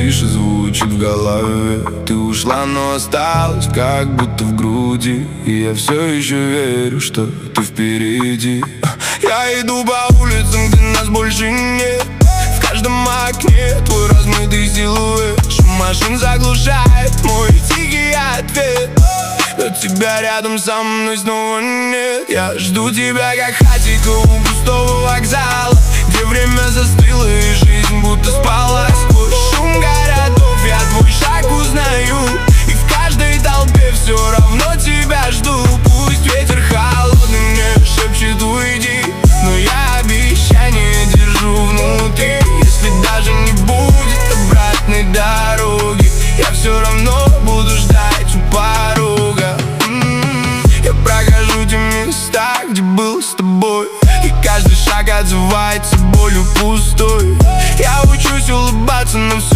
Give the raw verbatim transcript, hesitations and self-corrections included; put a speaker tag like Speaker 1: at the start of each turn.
Speaker 1: тише звучит в голове. Ты ушла, но осталась как будто в груди, и я все еще верю, что ты впереди. Я иду по улицам, где нас больше нет. В каждом окне твой размытый силуэт. Шум машин заглушает мой тихий ответ. Но тебя рядом со мной снова нет. Я жду тебя, как хатика у пустого вокзала, где время застыло и жизнь будто спала. Сквозь шум городов я твой шаг узнаю, и в каждой толпе все равно тебя жду. Пусть ветер холодный мне шепчет уйди, но я обещание держу внутри. Если даже не будет обратной дороги, я все равно буду ждать у порога. м-м-м. Я прохожу те места, где был с тобой, и каждый шаг отзывается болью пустой. Я учусь улыбаться, но все